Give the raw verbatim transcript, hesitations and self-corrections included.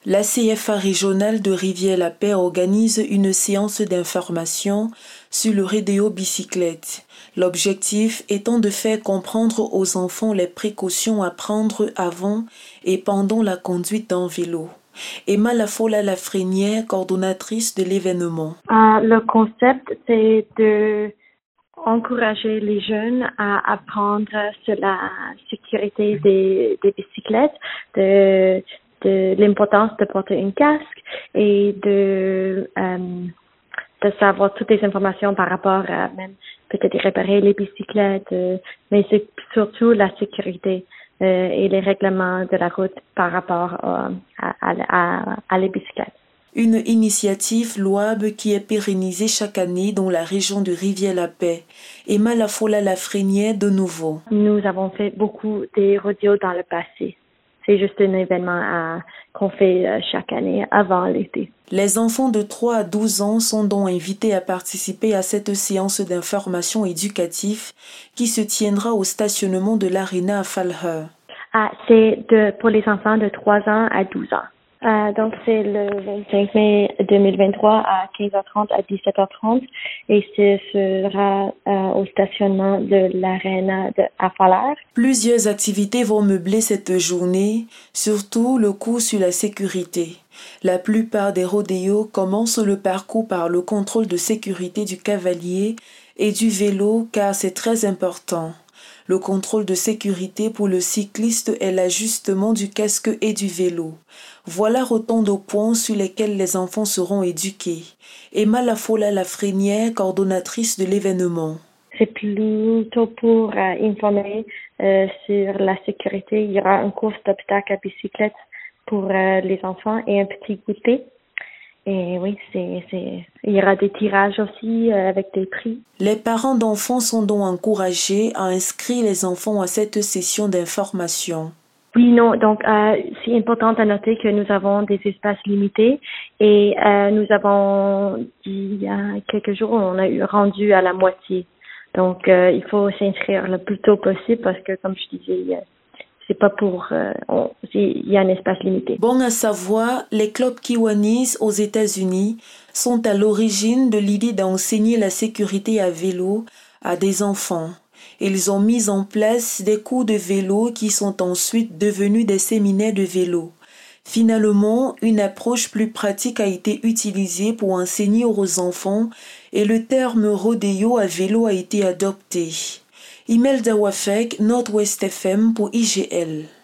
La C F A régionale de Rivière-la-Paix organise une séance d'information sur le rodéo bicyclette. L'objectif étant de faire comprendre aux enfants les précautions à prendre avant et pendant la conduite d'un vélo. Emma Lafola Lafrenière, coordonnatrice de l'événement. Euh, le concept, c'est de encourager les jeunes à apprendre sur la sécurité des, des bicyclettes, de, de l'importance de porter un casque et de, euh, de savoir toutes les informations par rapport à même peut-être réparer les bicyclettes, euh, mais c'est surtout la sécurité euh, et les règlements de la route par rapport euh, à, à, à, à les bicyclettes. Une initiative louable qui est pérennisée chaque année dans la région de Rivière-la-Paix. Emma Lafola Lafrenière de nouveau. Nous avons fait beaucoup des rodéos dans le passé. C'est juste un événement à, qu'on fait euh, chaque année avant l'été. Les enfants de trois à douze ans sont donc invités à participer à cette séance d'information éducative qui se tiendra au stationnement de l'Arena à Falher. Ah, c'est de, pour les enfants de trois ans à douze ans. Euh, donc, c'est le vingt-cinq mai deux mille vingt-trois à quinze heures trente à dix-sept heures trente et ce sera euh, au stationnement de l'Arena de, à Falher. Plusieurs activités vont meubler cette journée, surtout le cours sur la sécurité. La plupart des rodéos commencent le parcours par le contrôle de sécurité du cavalier et du vélo car c'est très important. Le contrôle de sécurité pour le cycliste est l'ajustement du casque et du vélo. Voilà autant de points sur lesquels les enfants seront éduqués. Emma Lafola Lafrenière, coordonnatrice de l'événement. C'est plutôt pour euh, informer euh, sur la sécurité. Il y aura une course d'obstacles à bicyclette pour euh, les enfants et un petit goûter. Et oui, c'est, c'est, il y aura des tirages aussi euh, avec des prix. Les parents d'enfants sont donc encouragés à inscrire les enfants à cette session d'information. Oui, non, donc euh, c'est important à noter que nous avons des espaces limités et euh, nous avons, il y a quelques jours, on a eu rendu à la moitié. Donc, euh, il faut s'inscrire le plus tôt possible parce que, comme je disais, c'est pas pour... Euh, on, il y a un espace limité. Bon à savoir, les clubs Kiwanis aux États-Unis sont à l'origine de l'idée d'enseigner la sécurité à vélo à des enfants. Ils ont mis en place des cours de vélo qui sont ensuite devenus des séminaires de vélo. Finalement, une approche plus pratique a été utilisée pour enseigner aux enfants et le terme rodéo à vélo a été adopté. Imelda Wafek, Nord-Ouest F M pour I G L.